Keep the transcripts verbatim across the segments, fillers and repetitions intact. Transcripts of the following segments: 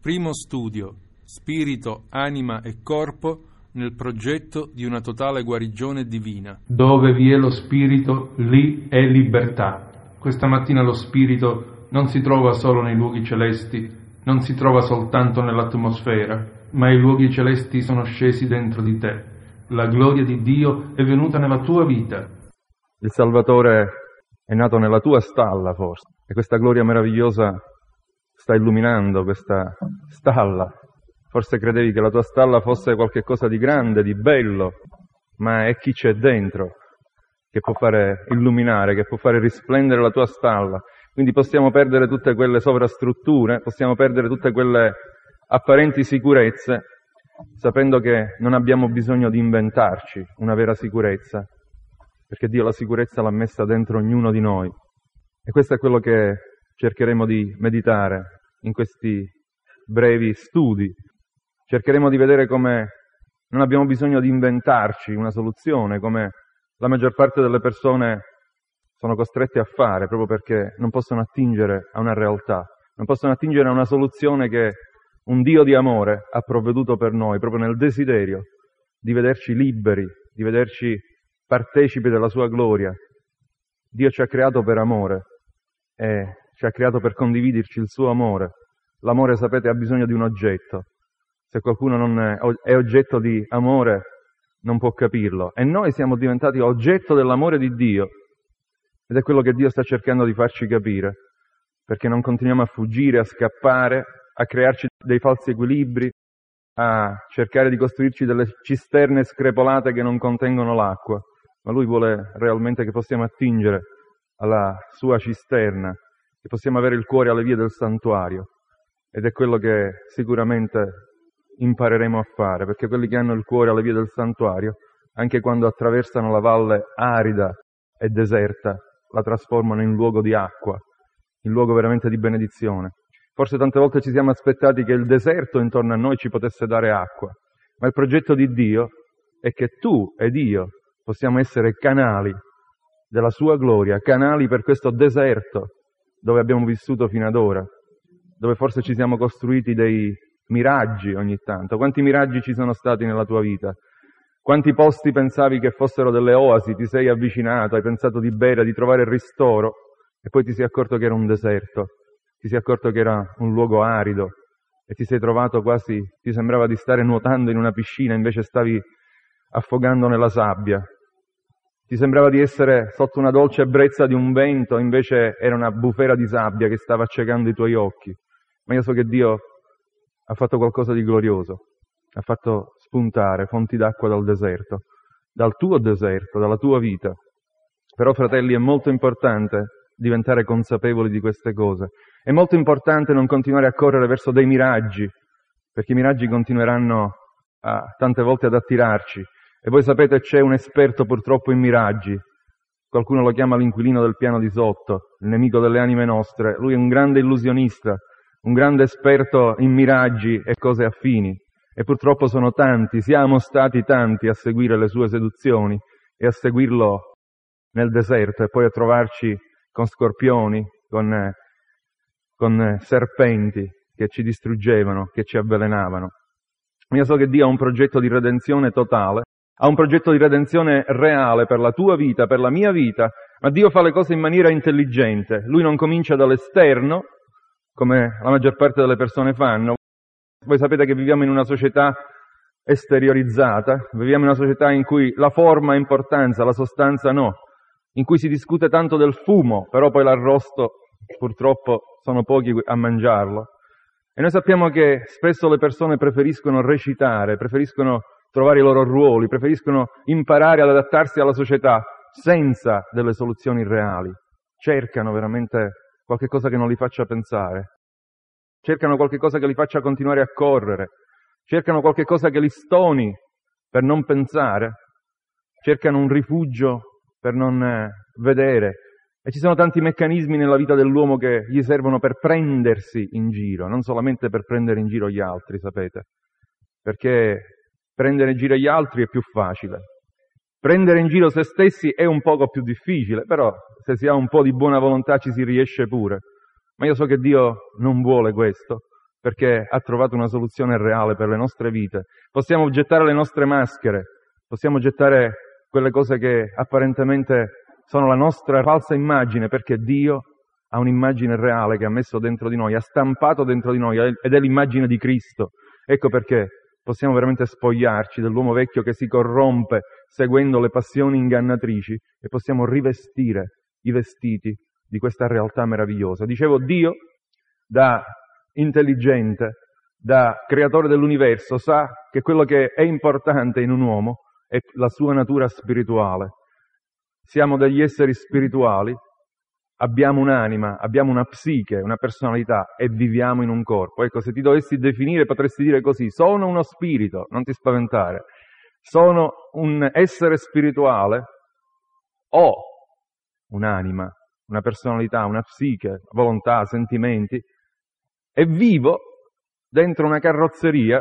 Primo studio, spirito, anima e corpo nel progetto di una totale guarigione divina. Dove vi è lo spirito, lì è libertà. Questa mattina lo spirito non si trova solo nei luoghi celesti, non si trova soltanto nell'atmosfera, ma i luoghi celesti sono scesi dentro di te. La gloria di Dio è venuta nella tua vita. Il Salvatore è nato nella tua stalla, forse, e questa gloria meravigliosa sta illuminando questa stalla. Forse credevi che la tua stalla fosse qualcosa di grande, di bello, ma è chi c'è dentro che può fare illuminare, che può fare risplendere la tua stalla. Quindi possiamo perdere tutte quelle sovrastrutture, possiamo perdere tutte quelle apparenti sicurezze, sapendo che non abbiamo bisogno di inventarci una vera sicurezza, perché Dio la sicurezza l'ha messa dentro ognuno di noi. E questo è quello che cercheremo di meditare in questi brevi studi. Cercheremo di vedere come non abbiamo bisogno di inventarci una soluzione, come la maggior parte delle persone sono costrette a fare, proprio perché non possono attingere a una realtà, non possono attingere a una soluzione che un Dio di amore ha provveduto per noi, proprio nel desiderio di vederci liberi, di vederci partecipi della sua gloria. Dio ci ha creato per amore e ci ha creato per condividerci il suo amore. L'amore, sapete, ha bisogno di un oggetto. Se qualcuno non è oggetto di amore, non può capirlo. E noi siamo diventati oggetto dell'amore di Dio. Ed è quello che Dio sta cercando di farci capire. Perché non continuiamo a fuggire, a scappare, a crearci dei falsi equilibri, a cercare di costruirci delle cisterne screpolate che non contengono l'acqua. Ma Lui vuole realmente che possiamo attingere alla sua cisterna, che possiamo avere il cuore alle vie del santuario. Ed è quello che sicuramente impareremo a fare, perché quelli che hanno il cuore alle vie del santuario, anche quando attraversano la valle arida e deserta, la trasformano in luogo di acqua, in luogo veramente di benedizione. Forse tante volte ci siamo aspettati che il deserto intorno a noi ci potesse dare acqua, ma il progetto di Dio è che tu ed io possiamo essere canali della sua gloria, canali per questo deserto dove abbiamo vissuto fino ad ora, dove forse ci siamo costruiti dei miraggi ogni tanto. Quanti miraggi ci sono stati nella tua vita? Quanti posti pensavi che fossero delle oasi, ti sei avvicinato, hai pensato di bere, di trovare ristoro, e poi ti sei accorto che era un deserto, ti sei accorto che era un luogo arido, e ti sei trovato quasi, ti sembrava di stare nuotando in una piscina, invece stavi affogando nella sabbia. Ti sembrava di essere sotto una dolce ebbrezza di un vento, invece era una bufera di sabbia che stava accecando i tuoi occhi. Ma io so che Dio ha fatto qualcosa di glorioso, ha fatto spuntare fonti d'acqua dal deserto, dal tuo deserto, dalla tua vita. Però, fratelli, è molto importante diventare consapevoli di queste cose. È molto importante non continuare a correre verso dei miraggi, perché i miraggi continueranno a, tante volte ad attirarci. E voi sapete, c'è un esperto purtroppo in miraggi. Qualcuno lo chiama l'inquilino del piano di sotto, il nemico delle anime nostre. Lui è un grande illusionista, un grande esperto in miraggi e cose affini. E purtroppo sono tanti, siamo stati tanti a seguire le sue seduzioni e a seguirlo nel deserto e poi a trovarci con scorpioni, con, con serpenti che ci distruggevano, che ci avvelenavano. Io so che Dio ha un progetto di redenzione totale, ha un progetto di redenzione reale per la tua vita, per la mia vita, ma Dio fa le cose in maniera intelligente. Lui non comincia dall'esterno, come la maggior parte delle persone fanno. Voi sapete che viviamo in una società esteriorizzata, viviamo in una società in cui la forma ha importanza, la sostanza no, in cui si discute tanto del fumo, però poi l'arrosto purtroppo sono pochi a mangiarlo. E noi sappiamo che spesso le persone preferiscono recitare, preferiscono trovare i loro ruoli, preferiscono imparare ad adattarsi alla società senza delle soluzioni reali. Cercano veramente qualche cosa che non li faccia pensare. Cercano qualche cosa che li faccia continuare a correre. Cercano qualche cosa che li stoni per non pensare. Cercano un rifugio per non vedere. E ci sono tanti meccanismi nella vita dell'uomo che gli servono per prendersi in giro, non solamente per prendere in giro gli altri, sapete? Perché prendere in giro gli altri è più facile. Prendere in giro se stessi è un poco più difficile, però se si ha un po' di buona volontà ci si riesce pure. Ma io so che Dio non vuole questo, perché ha trovato una soluzione reale per le nostre vite. Possiamo gettare le nostre maschere, possiamo gettare quelle cose che apparentemente sono la nostra falsa immagine, perché Dio ha un'immagine reale che ha messo dentro di noi, ha stampato dentro di noi, ed è l'immagine di Cristo. Ecco perché possiamo veramente spogliarci dell'uomo vecchio che si corrompe seguendo le passioni ingannatrici e possiamo rivestire i vestiti di questa realtà meravigliosa. Dicevo, Dio, da intelligente, da creatore dell'universo, sa che quello che è importante in un uomo è la sua natura spirituale. Siamo degli esseri spirituali, abbiamo un'anima, abbiamo una psiche, una personalità e viviamo in un corpo. Ecco, se ti dovessi definire potresti dire così: sono uno spirito, non ti spaventare, sono un essere spirituale, ho un'anima, una personalità, una psiche, volontà, sentimenti, e vivo dentro una carrozzeria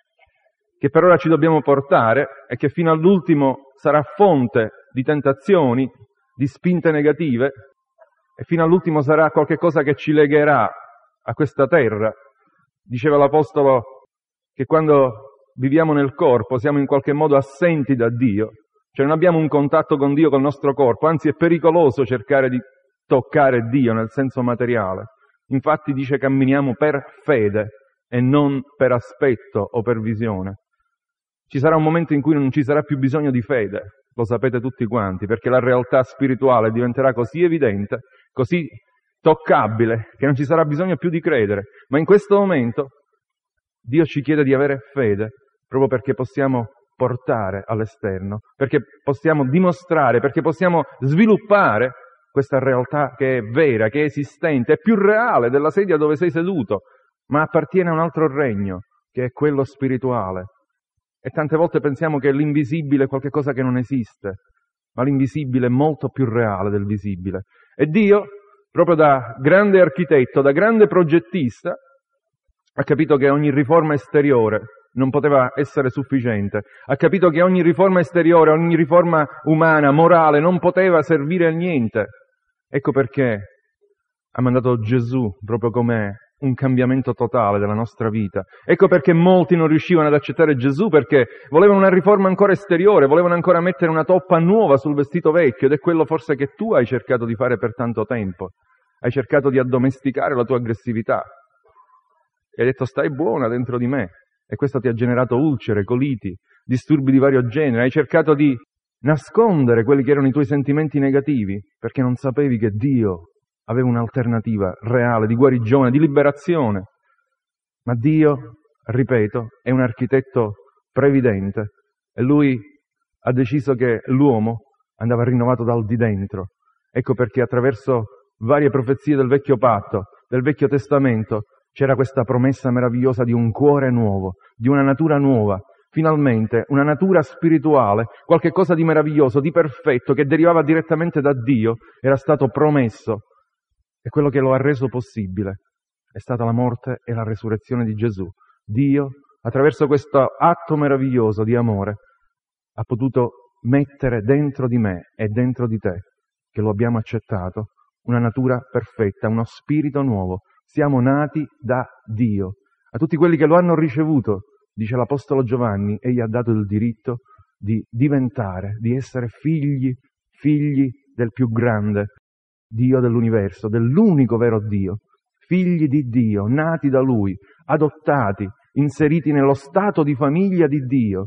che per ora ci dobbiamo portare e che fino all'ultimo sarà fonte di tentazioni, di spinte negative, e fino all'ultimo sarà qualche cosa che ci legherà a questa terra. Diceva l'Apostolo che quando viviamo nel corpo siamo in qualche modo assenti da Dio, cioè non abbiamo un contatto con Dio col nostro corpo, anzi è pericoloso cercare di toccare Dio nel senso materiale. Infatti dice camminiamo per fede e non per aspetto o per visione. Ci sarà un momento in cui non ci sarà più bisogno di fede, lo sapete tutti quanti, perché la realtà spirituale diventerà così evidente, così toccabile, che non ci sarà bisogno più di credere. Ma in questo momento Dio ci chiede di avere fede, proprio perché possiamo portare all'esterno, perché possiamo dimostrare, perché possiamo sviluppare questa realtà che è vera, che è esistente, è più reale della sedia dove sei seduto, ma appartiene a un altro regno, che è quello spirituale. E tante volte pensiamo che l'invisibile è qualcosa che non esiste, ma l'invisibile è molto più reale del visibile. E Dio, proprio da grande architetto, da grande progettista, ha capito che ogni riforma esteriore non poteva essere sufficiente. Ha capito che ogni riforma esteriore, ogni riforma umana, morale, non poteva servire a niente. Ecco perché ha mandato Gesù proprio come un cambiamento totale della nostra vita. Ecco perché molti non riuscivano ad accettare Gesù, perché volevano una riforma ancora esteriore, volevano ancora mettere una toppa nuova sul vestito vecchio, ed è quello forse che tu hai cercato di fare per tanto tempo. Hai cercato di addomesticare la tua aggressività. E hai detto stai buona dentro di me. E questo ti ha generato ulcere, coliti, disturbi di vario genere. Hai cercato di nascondere quelli che erano i tuoi sentimenti negativi, perché non sapevi che Dio aveva un'alternativa reale di guarigione, di liberazione. Ma Dio, ripeto, è un architetto previdente e Lui ha deciso che l'uomo andava rinnovato dal di dentro. Ecco perché attraverso varie profezie del Vecchio Patto, del Vecchio Testamento, c'era questa promessa meravigliosa di un cuore nuovo, di una natura nuova, finalmente una natura spirituale, qualche cosa di meraviglioso, di perfetto, che derivava direttamente da Dio, era stato promesso. E quello che lo ha reso possibile è stata la morte e la resurrezione di Gesù. Dio, attraverso questo atto meraviglioso di amore, ha potuto mettere dentro di me e dentro di te, che lo abbiamo accettato, una natura perfetta, uno spirito nuovo. Siamo nati da Dio. A tutti quelli che lo hanno ricevuto, dice l'Apostolo Giovanni, egli ha dato il diritto di diventare, di essere figli, figli del più grande Dio dell'universo, dell'unico vero Dio, figli di Dio, nati da Lui, adottati, inseriti nello stato di famiglia di Dio.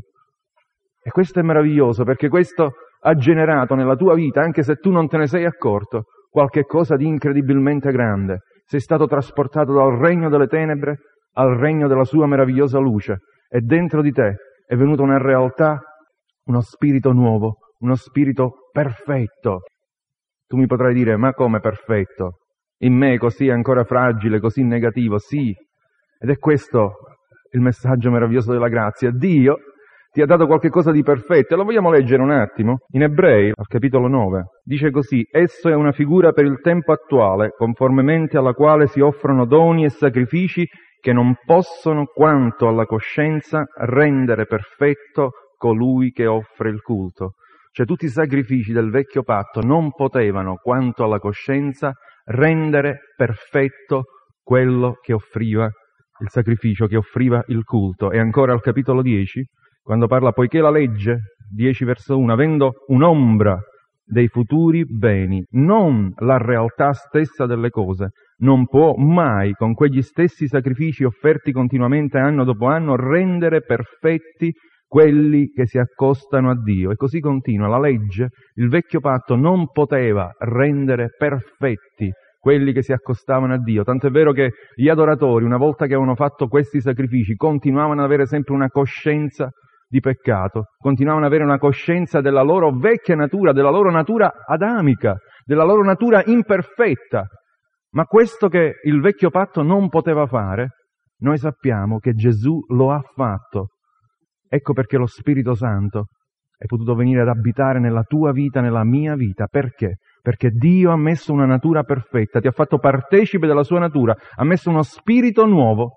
E questo è meraviglioso, perché questo ha generato nella tua vita, anche se tu non te ne sei accorto, qualche cosa di incredibilmente grande. Sei stato trasportato dal regno delle tenebre al regno della sua meravigliosa luce, e dentro di te è venuta una realtà, uno spirito nuovo, uno spirito perfetto. Tu mi potrai dire, ma come perfetto? In me così ancora fragile, così negativo? Sì, ed è questo il messaggio meraviglioso della grazia. Dio ti ha dato qualche cosa di perfetto, e lo vogliamo leggere un attimo? In Ebrei, al capitolo nove, dice così: esso è una figura per il tempo attuale, conformemente alla quale si offrono doni e sacrifici che non possono, quanto alla coscienza, rendere perfetto colui che offre il culto. Cioè tutti i sacrifici del vecchio patto non potevano, quanto alla coscienza, rendere perfetto quello che offriva il sacrificio che offriva il culto. E ancora al capitolo dieci, quando parla, poiché la legge, dieci verso uno, avendo un'ombra dei futuri beni, non la realtà stessa delle cose, non può mai, con quegli stessi sacrifici offerti continuamente anno dopo anno, rendere perfetti quelli che si accostano a Dio. E così continua. La legge, il vecchio patto, non poteva rendere perfetti quelli che si accostavano a Dio. Tant'è vero che gli adoratori, una volta che avevano fatto questi sacrifici, continuavano ad avere sempre una coscienza di peccato, continuavano ad avere una coscienza della loro vecchia natura, della loro natura adamica, della loro natura imperfetta. Ma questo che il vecchio patto non poteva fare, noi sappiamo che Gesù lo ha fatto. Ecco perché lo Spirito Santo è potuto venire ad abitare nella tua vita, nella mia vita. Perché? Perché Dio ha messo una natura perfetta, ti ha fatto partecipe della sua natura, ha messo uno spirito nuovo,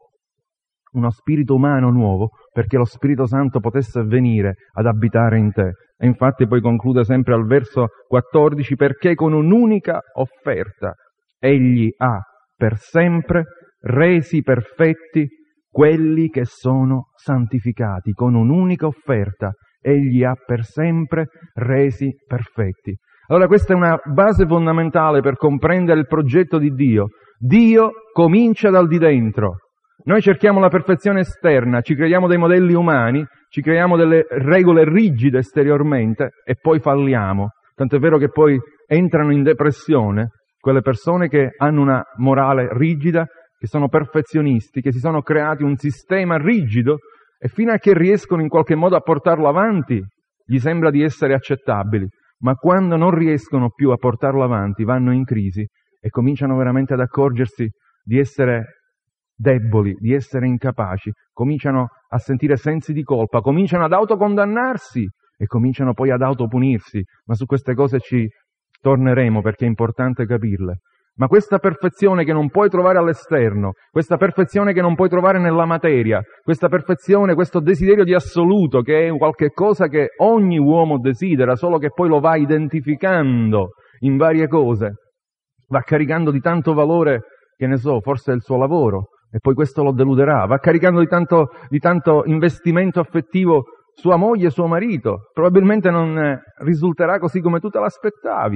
uno spirito umano nuovo, perché lo Spirito Santo potesse venire ad abitare in te. E infatti poi conclude sempre al verso quattordici, perché con un'unica offerta Egli ha per sempre resi perfetti quelli che sono santificati. Con un'unica offerta Egli ha per sempre resi perfetti. Allora questa è una base fondamentale per comprendere il progetto di Dio. Dio comincia dal di dentro. Noi cerchiamo la perfezione esterna, ci creiamo dei modelli umani, ci creiamo delle regole rigide esteriormente e poi falliamo. Tant'è vero che poi entrano in depressione quelle persone che hanno una morale rigida, che sono perfezionisti, che si sono creati un sistema rigido e fino a che riescono in qualche modo a portarlo avanti gli sembra di essere accettabili, ma quando non riescono più a portarlo avanti vanno in crisi e cominciano veramente ad accorgersi di essere deboli, di essere incapaci, cominciano a sentire sensi di colpa, cominciano ad autocondannarsi e cominciano poi ad autopunirsi, ma su queste cose ci torneremo perché è importante capirle. Ma questa perfezione che non puoi trovare all'esterno, questa perfezione che non puoi trovare nella materia, questa perfezione, questo desiderio di assoluto che è qualche cosa che ogni uomo desidera, solo che poi lo va identificando in varie cose, va caricando di tanto valore, che ne so, forse è il suo lavoro, e poi questo lo deluderà, va caricando di tanto, di tanto investimento affettivo sua moglie e suo marito, probabilmente non risulterà così come tu te l'aspettavi.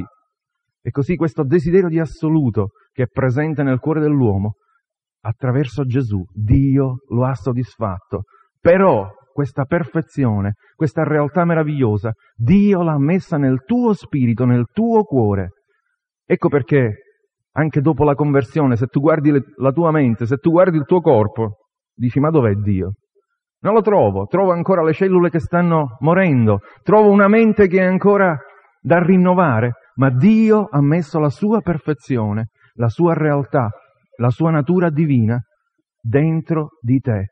E così questo desiderio di assoluto che è presente nel cuore dell'uomo, attraverso Gesù, Dio lo ha soddisfatto. Però questa perfezione, questa realtà meravigliosa, Dio l'ha messa nel tuo spirito, nel tuo cuore. Ecco perché anche dopo la conversione, se tu guardi le, la tua mente, se tu guardi il tuo corpo, dici: ma dov'è Dio? Non lo trovo, trovo ancora le cellule che stanno morendo, trovo una mente che è ancora da rinnovare, ma Dio ha messo la sua perfezione, la sua realtà, la sua natura divina dentro di te.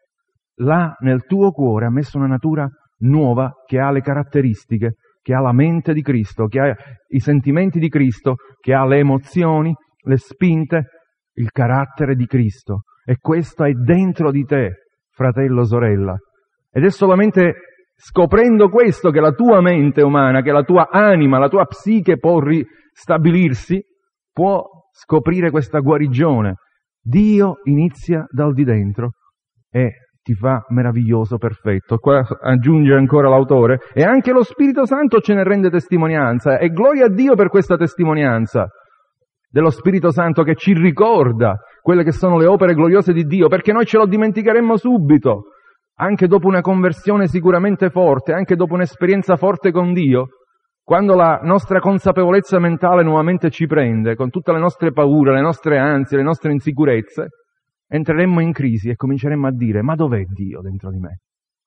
Là nel tuo cuore ha messo una natura nuova che ha le caratteristiche, che ha la mente di Cristo, che ha i sentimenti di Cristo, che ha le emozioni, le spinte, il carattere di Cristo. E questo è dentro di te, fratello, sorella. Ed è solamente scoprendo questo che la tua mente umana, che la tua anima, la tua psiche può ristabilirsi, può scoprire questa guarigione. Dio inizia dal di dentro e ti fa meraviglioso, perfetto. Qua aggiunge ancora l'autore, e anche lo Spirito Santo ce ne rende testimonianza, e gloria a Dio per questa testimonianza dello Spirito Santo che ci ricorda quelle che sono le opere gloriose di Dio, perché noi ce lo dimenticheremmo subito. Anche dopo una conversione sicuramente forte, anche dopo un'esperienza forte con Dio, quando la nostra consapevolezza mentale nuovamente ci prende, con tutte le nostre paure, le nostre ansie, le nostre insicurezze, entreremmo in crisi e cominceremmo a dire: ma dov'è Dio dentro di me?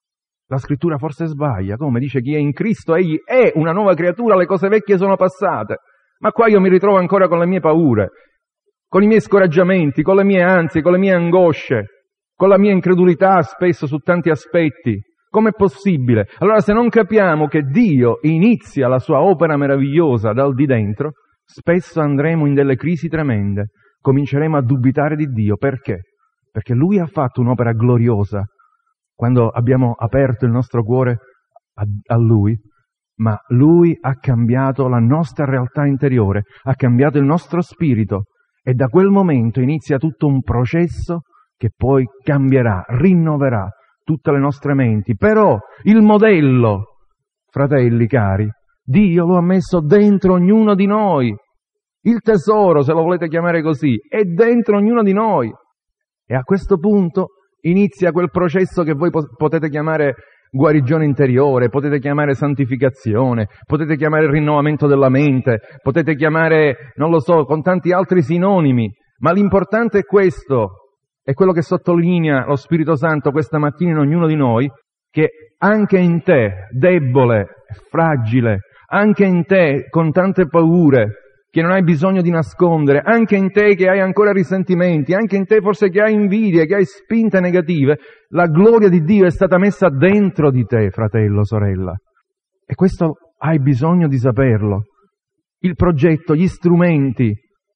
La scrittura forse sbaglia, come dice: chi è in Cristo egli è una nuova creatura, le cose vecchie sono passate. Ma qua io mi ritrovo ancora con le mie paure, con i miei scoraggiamenti, con le mie ansie, con le mie angosce, con la mia incredulità spesso su tanti aspetti. Com'è possibile? Allora, se non capiamo che Dio inizia la sua opera meravigliosa dal di dentro, spesso andremo in delle crisi tremende, cominceremo a dubitare di Dio. Perché? Perché Lui ha fatto un'opera gloriosa quando abbiamo aperto il nostro cuore a, a Lui, ma Lui ha cambiato la nostra realtà interiore, ha cambiato il nostro spirito, e da quel momento inizia tutto un processo che poi cambierà, rinnoverà tutte le nostre menti. Però il modello, fratelli cari, Dio lo ha messo dentro ognuno di noi. Il tesoro, se lo volete chiamare così, è dentro ognuno di noi. E a questo punto inizia quel processo che voi potete chiamare guarigione interiore, potete chiamare santificazione, potete chiamare rinnovamento della mente, potete chiamare, non lo so, con tanti altri sinonimi, ma l'importante è questo, è quello che sottolinea lo Spirito Santo questa mattina in ognuno di noi, che anche in te, debole, fragile, anche in te con tante paure, che non hai bisogno di nascondere, anche in te che hai ancora risentimenti, anche in te forse che hai invidie, che hai spinte negative, la gloria di Dio è stata messa dentro di te, fratello, sorella. E questo hai bisogno di saperlo. Il progetto, gli strumenti,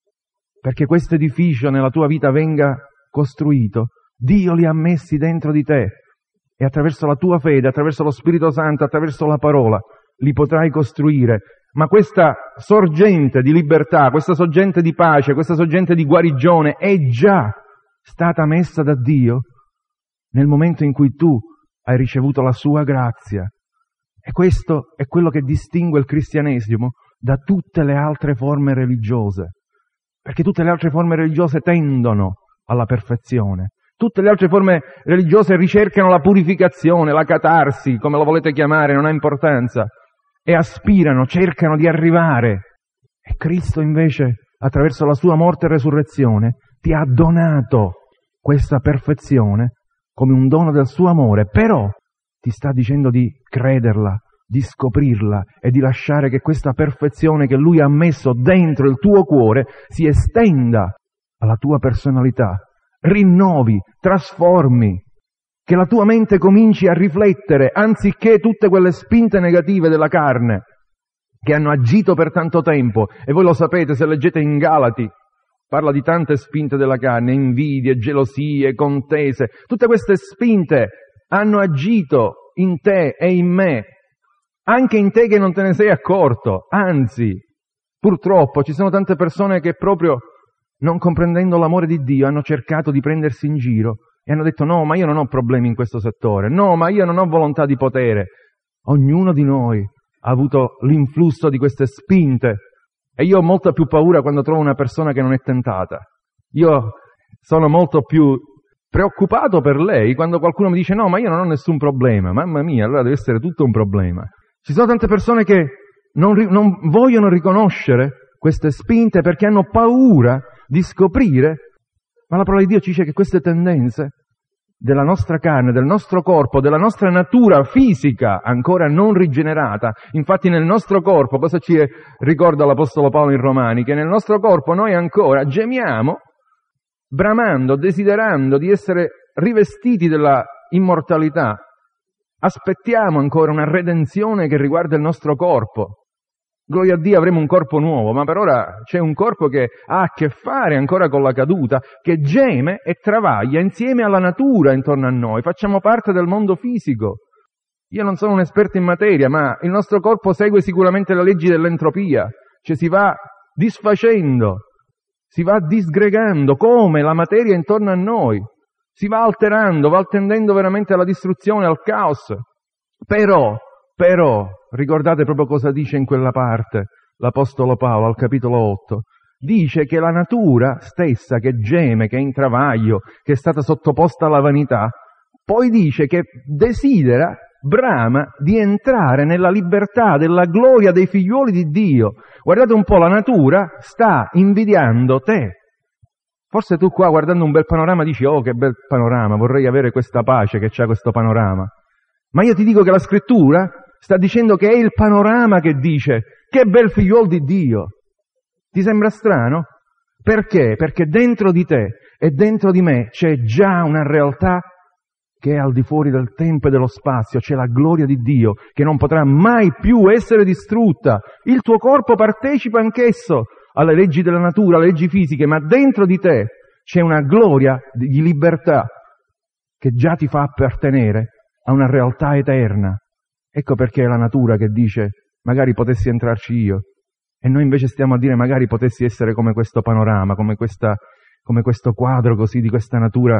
perché questo edificio nella tua vita venga costruito, Dio li ha messi dentro di te. E attraverso la tua fede, attraverso lo Spirito Santo, attraverso la parola, li potrai costruire. Ma questa sorgente di libertà, questa sorgente di pace, questa sorgente di guarigione è già stata messa da Dio nel momento in cui tu hai ricevuto la sua grazia. E questo è quello che distingue il cristianesimo da tutte le altre forme religiose. Perché tutte le altre forme religiose tendono alla perfezione. Tutte le altre forme religiose ricercano la purificazione, la catarsi, come lo volete chiamare, non ha importanza. E aspirano, cercano di arrivare. E Cristo invece, attraverso la sua morte e resurrezione, ti ha donato questa perfezione come un dono del suo amore, però ti sta dicendo di crederla, di scoprirla e di lasciare che questa perfezione che Lui ha messo dentro il tuo cuore si estenda alla tua personalità, rinnovi, trasformi, che la tua mente cominci a riflettere, anziché tutte quelle spinte negative della carne che hanno agito per tanto tempo. E voi lo sapete, se leggete in Galati, parla di tante spinte della carne, invidie, gelosie, contese. Tutte queste spinte hanno agito in te e in me, anche in te che non te ne sei accorto. Anzi, purtroppo ci sono tante persone che proprio non comprendendo l'amore di Dio hanno cercato di prendersi in giro e hanno detto no, ma io non ho problemi in questo settore, no, ma io non ho volontà di potere. Ognuno di noi ha avuto l'influsso di queste spinte e io ho molta più paura quando trovo una persona che non è tentata. Io sono molto più preoccupato per lei quando qualcuno mi dice no, ma io non ho nessun problema. Mamma mia, allora deve essere tutto un problema. Ci sono tante persone che non, ri- non vogliono riconoscere queste spinte perché hanno paura di scoprire, ma la parola di Dio ci dice che queste tendenze della nostra carne, del nostro corpo, della nostra natura fisica ancora non rigenerata, infatti nel nostro corpo, cosa ci ricorda l'Apostolo Paolo in Romani? Che nel nostro corpo noi ancora gemiamo, bramando, desiderando di essere rivestiti della immortalità, aspettiamo ancora una redenzione che riguarda il nostro corpo. Gloria a Dio, avremo un corpo nuovo, ma per ora c'è un corpo che ha a che fare ancora con la caduta, che geme e travaglia insieme alla natura intorno a noi. Facciamo parte del mondo fisico. Io non sono un esperto in materia, ma il nostro corpo segue sicuramente le leggi dell'entropia, cioè si va disfacendo, si va disgregando come la materia intorno a noi, si va alterando, va tendendo veramente alla distruzione, al caos. Però, però, ricordate proprio cosa dice in quella parte l'Apostolo Paolo al capitolo otto. Dice che la natura stessa che geme, che è in travaglio, che è stata sottoposta alla vanità, poi dice che desidera, brama di entrare nella libertà della gloria dei figliuoli di Dio. Guardate un po', la natura sta invidiando te. Forse tu qua guardando un bel panorama dici oh che bel panorama, vorrei avere questa pace che c'ha questo panorama. Ma io ti dico che la scrittura sta dicendo che è il panorama che dice che bel figliuolo di Dio. Ti sembra strano? Perché? Perché dentro di te e dentro di me c'è già una realtà che è al di fuori del tempo e dello spazio, c'è la gloria di Dio che non potrà mai più essere distrutta. Il tuo corpo partecipa anch'esso alle leggi della natura, alle leggi fisiche, ma dentro di te c'è una gloria di libertà che già ti fa appartenere a una realtà eterna. Ecco perché è la natura che dice magari potessi entrarci io, e noi invece stiamo a dire magari potessi essere come questo panorama, come, questa, come questo quadro così di questa natura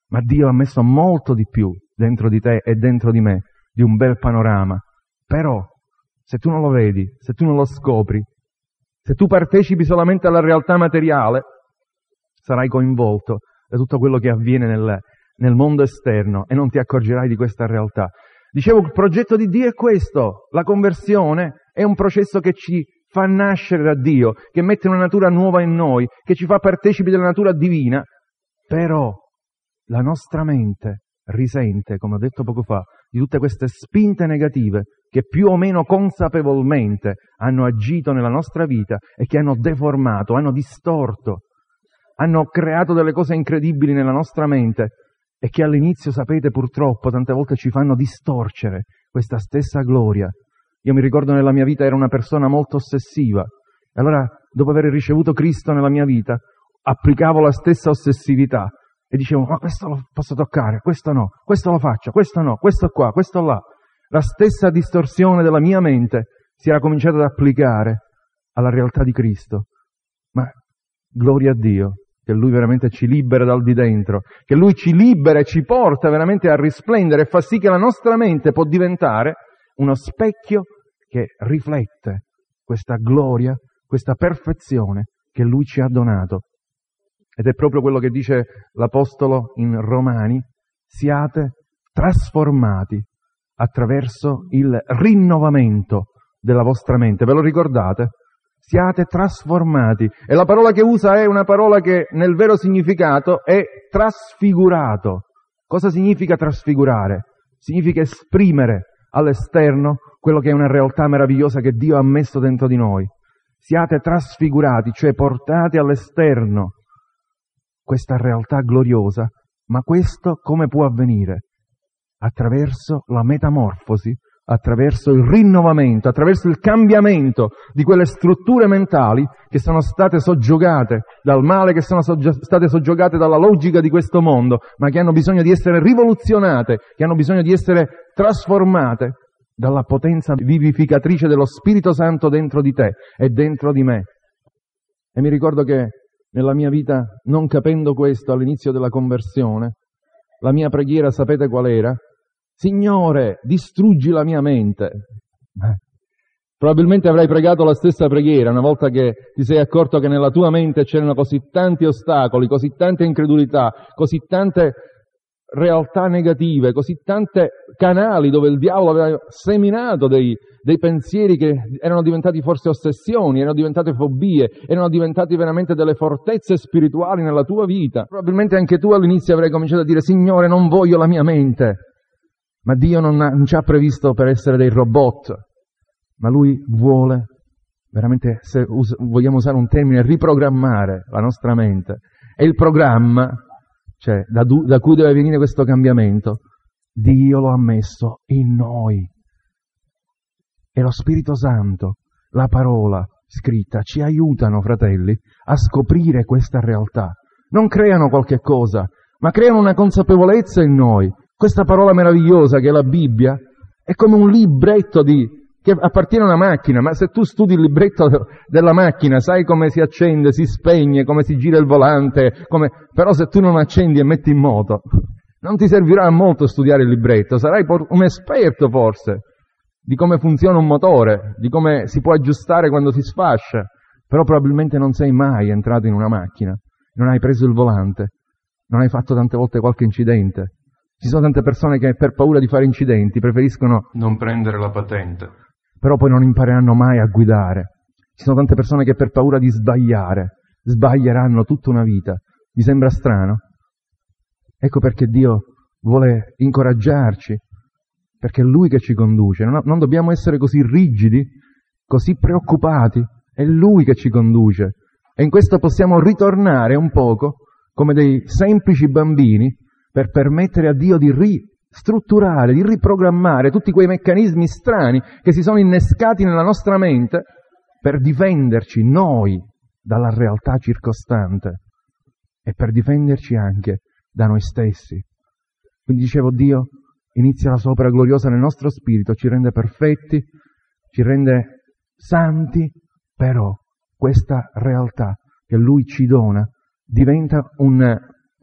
Ma Dio ha messo molto di più dentro di te e dentro di me, di un bel panorama. Però, se tu non lo vedi, se tu non lo scopri, se tu partecipi solamente alla realtà materiale, sarai coinvolto da tutto quello che avviene nel, nel mondo esterno e non ti accorgerai di questa realtà. Dicevo, il progetto di Dio è questo. La conversione è un processo che ci fa nascere da Dio, che mette una natura nuova in noi, che ci fa partecipi della natura divina, però la nostra mente risente, come ho detto poco fa, di tutte queste spinte negative che più o meno consapevolmente hanno agito nella nostra vita e che hanno deformato, hanno distorto, hanno creato delle cose incredibili nella nostra mente e che all'inizio, sapete, purtroppo tante volte ci fanno distorcere questa stessa gloria. Io mi ricordo nella mia vita ero una persona molto ossessiva e allora, dopo aver ricevuto Cristo nella mia vita, applicavo la stessa ossessività e dicevo, ma questo lo posso toccare, questo no, questo lo faccio, questo no, questo qua, questo là. La stessa distorsione della mia mente si era cominciata ad applicare alla realtà di Cristo. Ma gloria a Dio, che Lui veramente ci libera dal di dentro, che Lui ci libera e ci porta veramente a risplendere e fa sì che la nostra mente può diventare uno specchio che riflette questa gloria, questa perfezione che Lui ci ha donato. Ed è proprio quello che dice l'Apostolo in Romani: siate trasformati attraverso il rinnovamento della vostra mente. Ve lo ricordate? Siate trasformati. E la parola che usa è una parola che nel vero significato è trasfigurato. Cosa significa trasfigurare? Significa esprimere all'esterno quello che è una realtà meravigliosa che Dio ha messo dentro di noi. Siate trasfigurati, cioè portati all'esterno questa realtà gloriosa. Ma questo come può avvenire? Attraverso la metamorfosi, attraverso il rinnovamento, attraverso il cambiamento di quelle strutture mentali che sono state soggiogate dal male, che sono soggio- state soggiogate dalla logica di questo mondo, ma che hanno bisogno di essere rivoluzionate, che hanno bisogno di essere trasformate dalla potenza vivificatrice dello Spirito Santo dentro di te e dentro di me. E mi ricordo che nella mia vita, non capendo questo all'inizio della conversione, la mia preghiera sapete qual era? Signore, distruggi la mia mente. Eh. Probabilmente avrai pregato la stessa preghiera una volta che ti sei accorto che nella tua mente c'erano così tanti ostacoli, così tante incredulità, così tante realtà negative, così tante canali dove il diavolo aveva seminato dei, dei pensieri che erano diventati forse ossessioni, erano diventate fobie, erano diventati veramente delle fortezze spirituali nella tua vita. Probabilmente anche tu all'inizio avrai cominciato a dire: Signore, non voglio la mia mente. Ma Dio non, ha, non ci ha previsto per essere dei robot, ma Lui vuole veramente, se us- vogliamo usare un termine, riprogrammare la nostra mente. E il programma, cioè da, du- da cui deve venire questo cambiamento, Dio lo ha messo in noi. E lo Spirito Santo, la parola scritta, ci aiutano, fratelli, a scoprire questa realtà. Non creano qualche cosa, ma creano una consapevolezza in noi. Questa parola meravigliosa che è la Bibbia è come un libretto di, che appartiene a una macchina, ma se tu studi il libretto della macchina sai come si accende, si spegne, come si gira il volante, come... però se tu non accendi e metti in moto, non ti servirà molto studiare il libretto, sarai un esperto forse di come funziona un motore, di come si può aggiustare quando si sfascia, però probabilmente non sei mai entrato in una macchina, non hai preso il volante, non hai fatto tante volte qualche incidente. Ci sono tante persone che per paura di fare incidenti preferiscono non prendere la patente, però poi non impareranno mai a guidare. Ci sono tante persone che per paura di sbagliare sbaglieranno tutta una vita. Vi sembra strano? Ecco perché Dio vuole incoraggiarci, perché è Lui che ci conduce. Non, non dobbiamo essere così rigidi, così preoccupati. È Lui che ci conduce. E in questo possiamo ritornare un poco come dei semplici bambini per permettere a Dio di ristrutturare, di riprogrammare tutti quei meccanismi strani che si sono innescati nella nostra mente per difenderci noi dalla realtà circostante e per difenderci anche da noi stessi. Quindi dicevo, Dio inizia la sua opera gloriosa nel nostro spirito, ci rende perfetti, ci rende santi, però questa realtà che Lui ci dona diventa un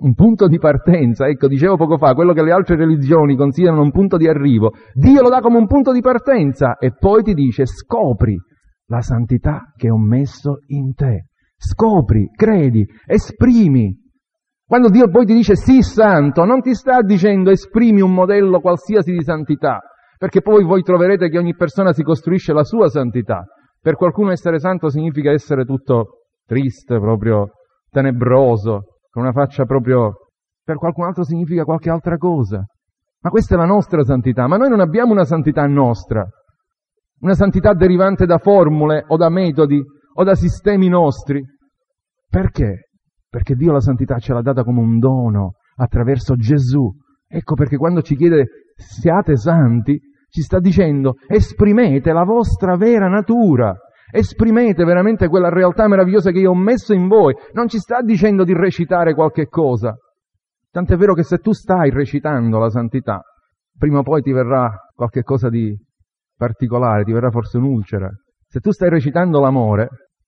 un punto di partenza. Ecco, dicevo poco fa, quello che le altre religioni considerano un punto di arrivo, Dio lo dà come un punto di partenza e poi ti dice scopri la santità che ho messo in te. Scopri, credi, esprimi. Quando Dio poi ti dice sii santo, non ti sta dicendo esprimi un modello qualsiasi di santità, perché poi voi troverete che ogni persona si costruisce la sua santità. Per qualcuno essere santo significa essere tutto triste, proprio tenebroso, con una faccia proprio... Per qualcun altro significa qualche altra cosa. Ma questa è la nostra santità, ma noi non abbiamo una santità nostra, una santità derivante da formule o da metodi o da sistemi nostri. Perché? Perché Dio la santità ce l'ha data come un dono attraverso Gesù. Ecco perché quando ci chiede siate santi, ci sta dicendo esprimete la vostra vera natura, esprimete veramente quella realtà meravigliosa che io ho messo in voi. Non ci sta dicendo di recitare qualche cosa. Tant'è vero che se tu stai recitando la santità, prima o poi ti verrà qualche cosa di particolare, ti verrà forse un'ulcera. Se tu stai recitando l'amore,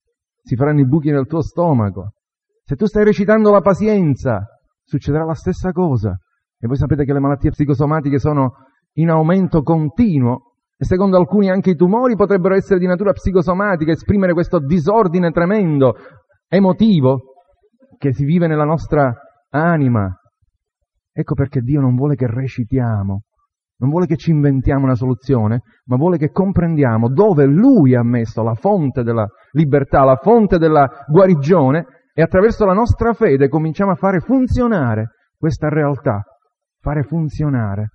si faranno i buchi nel tuo stomaco. Se tu stai recitando la pazienza, succederà la stessa cosa. E voi sapete che le malattie psicosomatiche sono in aumento continuo e secondo alcuni anche i tumori potrebbero essere di natura psicosomatica, esprimere questo disordine tremendo, emotivo, che si vive nella nostra anima. Ecco perché Dio non vuole che recitiamo, non vuole che ci inventiamo una soluzione, ma vuole che comprendiamo dove Lui ha messo la fonte della libertà, la fonte della guarigione, e attraverso la nostra fede cominciamo a fare funzionare questa realtà, fare funzionare.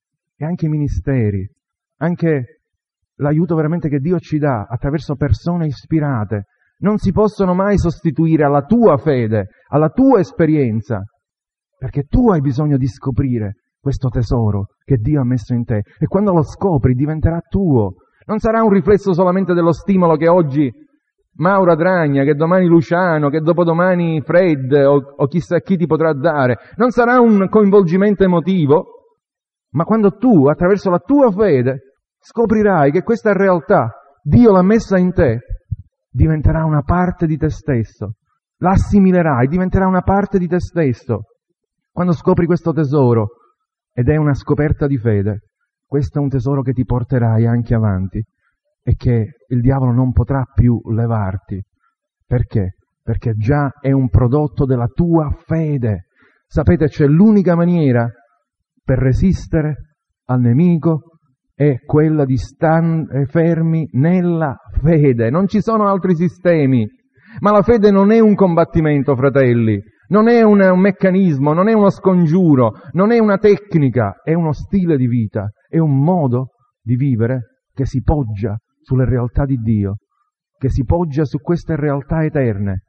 E anche i ministeri, anche l'aiuto veramente che Dio ci dà attraverso persone ispirate, non si possono mai sostituire alla tua fede, alla tua esperienza, perché tu hai bisogno di scoprire questo tesoro che Dio ha messo in te. E quando lo scopri diventerà tuo. Non sarà un riflesso solamente dello stimolo che oggi Mauro Adragna, che domani Luciano, che dopodomani Fred o, o chissà chi ti potrà dare. Non sarà un coinvolgimento emotivo, ma quando tu, attraverso la tua fede, scoprirai che questa realtà Dio l'ha messa in te, diventerà una parte di te stesso. La assimilerai, diventerà una parte di te stesso. Quando scopri questo tesoro, ed è una scoperta di fede, questo è un tesoro che ti porterai anche avanti e che il diavolo non potrà più levarti. Perché? Perché già è un prodotto della tua fede. Sapete, c'è l'unica maniera per resistere al nemico è quella di stare fermi nella fede. Non ci sono altri sistemi. Ma la fede non è un combattimento, fratelli. Non è un, un meccanismo, non è uno scongiuro, non è una tecnica, è uno stile di vita, è un modo di vivere che si poggia sulle realtà di Dio, che si poggia su queste realtà eterne.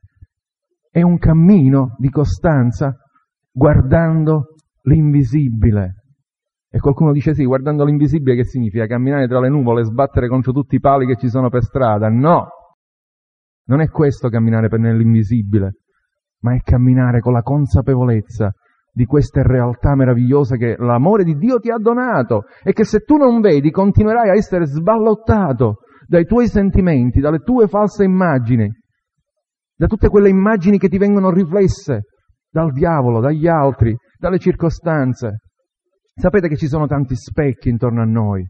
È un cammino di costanza guardando l'invisibile. E qualcuno dice sì, guardando l'invisibile che significa? Camminare tra le nuvole, sbattere contro tutti i pali che ci sono per strada? No! Non è questo camminare per nell'invisibile, ma è camminare con la consapevolezza di queste realtà meravigliose che l'amore di Dio ti ha donato e che se tu non vedi continuerai a essere sballottato dai tuoi sentimenti, dalle tue false immagini, da tutte quelle immagini che ti vengono riflesse dal diavolo, dagli altri, dalle circostanze. Sapete che ci sono tanti specchi intorno a noi.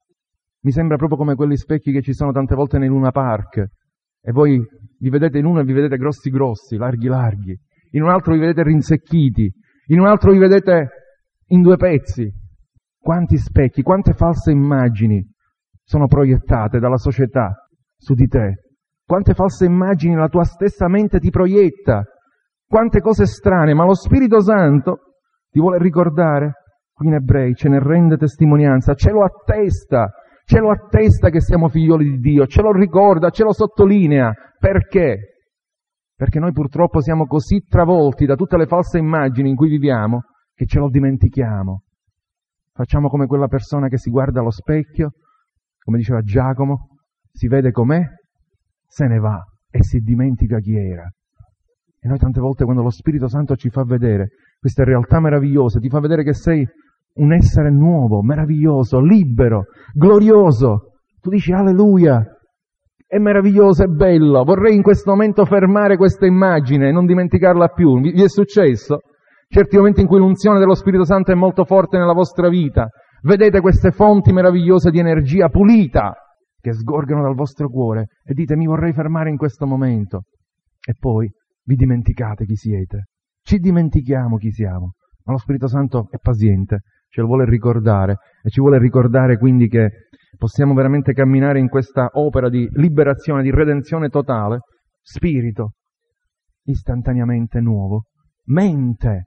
Mi sembra proprio come quegli specchi che ci sono tante volte nei Luna Park. E voi vi vedete in uno e vi vedete grossi grossi, larghi larghi, in un altro vi vedete rinsecchiti, in un altro vi vedete in due pezzi. Quanti specchi, quante false immagini sono proiettate dalla società su di te. Quante false immagini la tua stessa mente ti proietta. Quante cose strane, ma lo Spirito Santo ti vuole ricordare. Qui in Ebrei ce ne rende testimonianza, ce lo attesta. Ce lo attesta che siamo figlioli di Dio, ce lo ricorda, ce lo sottolinea. Perché? Perché noi purtroppo siamo così travolti da tutte le false immagini in cui viviamo che ce lo dimentichiamo. Facciamo come quella persona che si guarda allo specchio, come diceva Giacomo, si vede com'è, se ne va e si dimentica chi era. E noi tante volte quando lo Spirito Santo ci fa vedere queste realtà meravigliose, ti fa vedere che sei un essere nuovo, meraviglioso, libero, glorioso. Tu dici alleluia, è meraviglioso, è bello, vorrei in questo momento fermare questa immagine e non dimenticarla più. Vi è successo? certi momenti in cui l'unzione dello Spirito Santo è molto forte nella vostra vita. Vedete queste fonti meravigliose di energia pulita che sgorgano dal vostro cuore e dite mi vorrei fermare in questo momento. E poi vi dimenticate chi siete. Ci dimentichiamo chi siamo. Ma lo Spirito Santo è paziente, ce lo vuole ricordare e ci vuole ricordare quindi che possiamo veramente camminare in questa opera di liberazione, di redenzione totale. Spirito istantaneamente nuovo, mente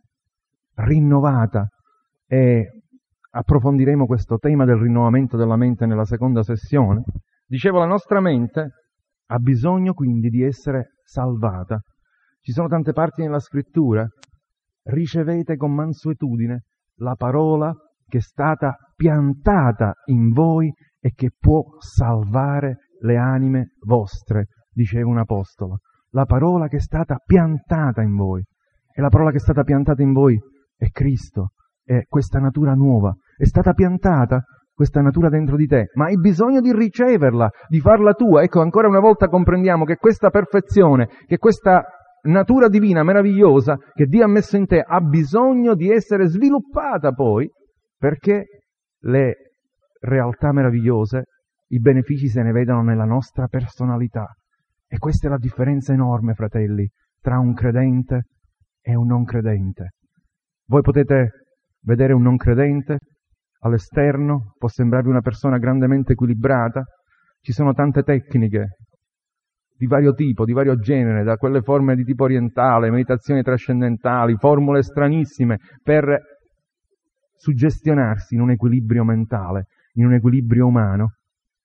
rinnovata, e approfondiremo questo tema del rinnovamento della mente nella seconda sessione. Dicevo, la nostra mente ha bisogno quindi di essere salvata. Ci sono tante parti nella scrittura. Ricevete con mansuetudine la parola che è stata piantata in voi e che può salvare le anime vostre, diceva un apostolo. La parola che è stata piantata in voi. E la parola che è stata piantata in voi è Cristo, è questa natura nuova. È stata piantata questa natura dentro di te, ma hai bisogno di riceverla, di farla tua. Ecco, ancora una volta comprendiamo che questa perfezione, che questa natura divina meravigliosa che Dio ha messo in te ha bisogno di essere sviluppata poi, perché le realtà meravigliose, i benefici se ne vedano nella nostra personalità. E questa è la differenza enorme, fratelli, tra un credente e un non credente. Voi potete vedere un non credente all'esterno, può sembrarvi una persona grandemente equilibrata. Ci sono tante tecniche di vario tipo, di vario genere, da quelle forme di tipo orientale, meditazioni trascendentali, formule stranissime per suggestionarsi in un equilibrio mentale, in un equilibrio umano.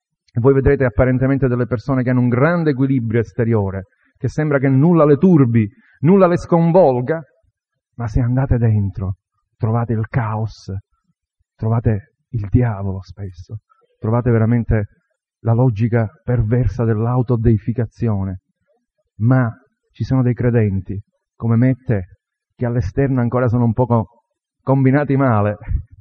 E voi vedrete apparentemente delle persone che hanno un grande equilibrio esteriore, che sembra che nulla le turbi, nulla le sconvolga, ma se andate dentro trovate il caos, trovate il diavolo spesso, trovate veramente la logica perversa dell'autodeificazione. Ma ci sono dei credenti, come me e te, che all'esterno ancora sono un poco combinati male,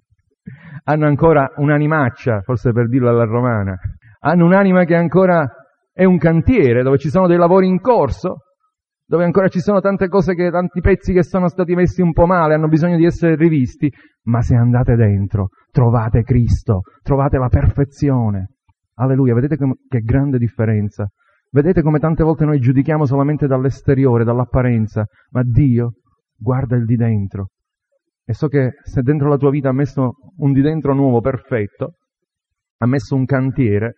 hanno ancora un'animaccia, forse per dirlo alla romana, hanno un'anima che ancora è un cantiere, dove ci sono dei lavori in corso, dove ancora ci sono tante cose, che, tanti pezzi che sono stati messi un po' male, hanno bisogno di essere rivisti, ma se andate dentro trovate Cristo, trovate la perfezione. Alleluia, vedete che grande differenza. Vedete come tante volte noi giudichiamo solamente dall'esteriore, dall'apparenza, ma Dio guarda il di dentro. E so che se dentro la tua vita ha messo un di dentro nuovo, perfetto, ha messo un cantiere,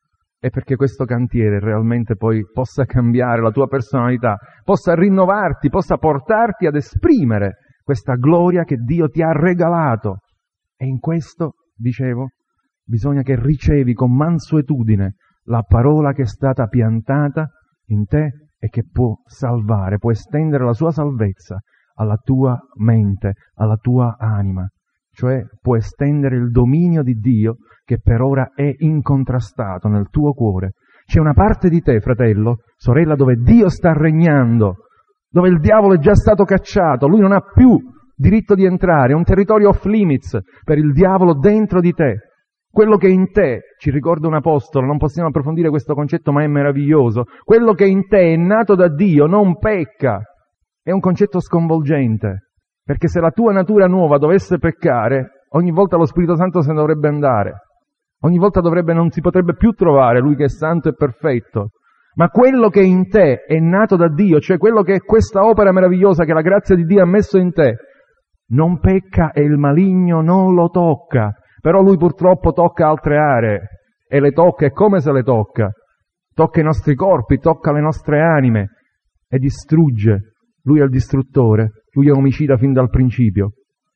è perché questo cantiere realmente poi possa cambiare la tua personalità, possa rinnovarti, possa portarti ad esprimere questa gloria che Dio ti ha regalato. E in questo, dicevo, bisogna che ricevi con mansuetudine la parola che è stata piantata in te e che può salvare, può estendere la sua salvezza alla tua mente, alla tua anima. Cioè può estendere il dominio di Dio che per ora è incontrastato nel tuo cuore. C'è una parte di te, fratello, sorella, dove Dio sta regnando, dove il diavolo è già stato cacciato, lui non ha più diritto di entrare, è un territorio off limits per il diavolo dentro di te. Quello che è in te, ci ricorda un apostolo, non possiamo approfondire questo concetto ma è meraviglioso, quello che in te è nato da Dio non pecca. È un concetto sconvolgente. Perché se la tua natura nuova dovesse peccare, ogni volta lo Spirito Santo se ne dovrebbe andare. Ogni volta dovrebbe, non si potrebbe più trovare Lui che è santo e perfetto. Ma quello che in te è nato da Dio, cioè quello che è questa opera meravigliosa che la grazia di Dio ha messo in te, non pecca e il maligno non lo tocca. Però lui purtroppo tocca altre aree. E le tocca, e come se le tocca? Tocca i nostri corpi, tocca le nostre anime e distrugge. Lui è il distruttore. Lui è omicida fin dal principio.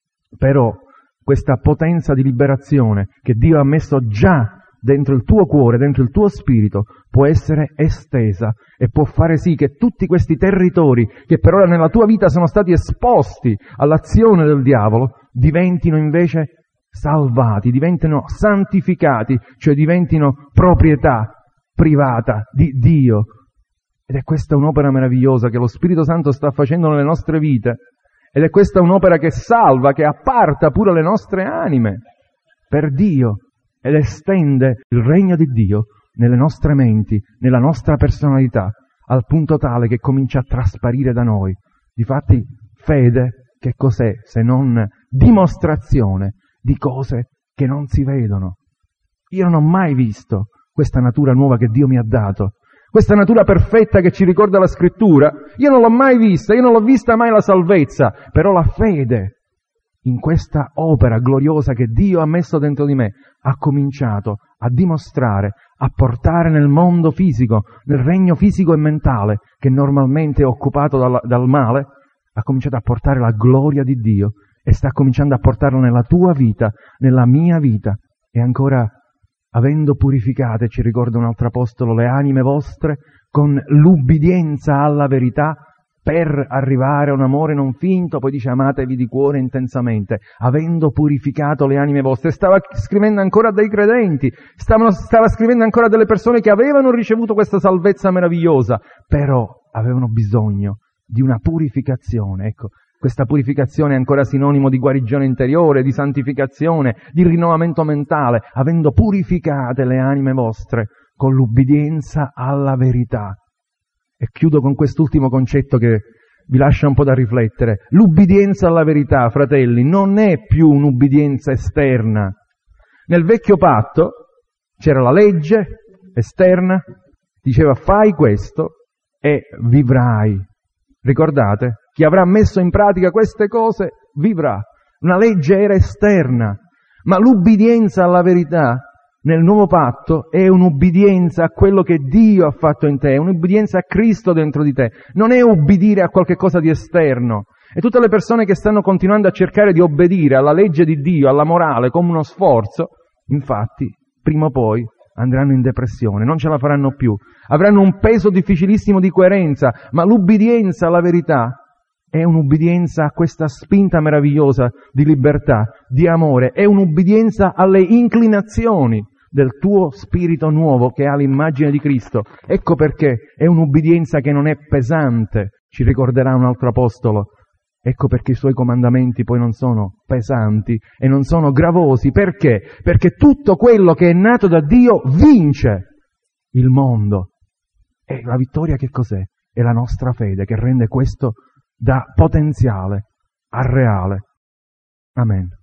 Però questa potenza di liberazione che Dio ha messo già dentro il tuo cuore, dentro il tuo spirito, può essere estesa e può fare sì che tutti questi territori che per ora nella tua vita sono stati esposti all'azione del diavolo diventino invece salvati, diventino santificati, cioè diventino proprietà privata di Dio. Ed è questa un'opera meravigliosa che lo Spirito Santo sta facendo nelle nostre vite. Ed è questa un'opera che salva, che apparta pure le nostre anime per Dio ed estende il regno di Dio nelle nostre menti, nella nostra personalità, al punto tale che comincia a trasparire da noi. Difatti, fede che che cos'è se non dimostrazione di cose che non si vedono? Io non ho mai visto questa natura nuova che Dio mi ha dato, questa natura perfetta che ci ricorda la Scrittura. Io non l'ho mai vista, io non l'ho vista mai la salvezza, però la fede in questa opera gloriosa che Dio ha messo dentro di me ha cominciato a dimostrare, a portare nel mondo fisico, nel regno fisico e mentale che normalmente è occupato dal, dal male, ha cominciato a portare la gloria di Dio e sta cominciando a portarlo nella tua vita, nella mia vita. E ancora, avendo purificate, ci ricorda un altro apostolo, le anime vostre con l'ubbidienza alla verità, per arrivare a un amore non finto, poi dice amatevi di cuore intensamente, avendo purificato le anime vostre. Stava scrivendo ancora a dei credenti, stavano, stava scrivendo ancora a delle persone che avevano ricevuto questa salvezza meravigliosa, però avevano bisogno di una purificazione. Ecco, questa purificazione è ancora sinonimo di guarigione interiore, di santificazione, di rinnovamento mentale, avendo purificate le anime vostre con l'ubbidienza alla verità. E chiudo con quest'ultimo concetto che vi lascia un po' da riflettere. L'ubbidienza alla verità, fratelli, non è più un'ubbidienza esterna. Nel vecchio patto c'era la legge esterna, diceva fai questo e vivrai. Ricordate? Chi avrà messo in pratica queste cose vivrà. Una legge era esterna, ma l'ubbidienza alla verità nel nuovo patto è un'ubbidienza a quello che Dio ha fatto in te, è un'ubbidienza a Cristo dentro di te, non è ubbidire a qualche cosa di esterno. E tutte le persone che stanno continuando a cercare di obbedire alla legge di Dio, alla morale, come uno sforzo, infatti, prima o poi andranno in depressione, non ce la faranno più, avranno un peso difficilissimo di coerenza, ma l'ubbidienza alla verità è un'ubbidienza a questa spinta meravigliosa di libertà, di amore, è un'ubbidienza alle inclinazioni del tuo spirito nuovo che ha l'immagine di Cristo. Ecco perché è un'ubbidienza che non è pesante, ci ricorderà un altro apostolo. Ecco perché i suoi comandamenti poi non sono pesanti e non sono gravosi. Perché? Perché tutto quello che è nato da Dio vince il mondo. E la vittoria che cos'è? È la nostra fede che rende questo da potenziale a reale. Amen.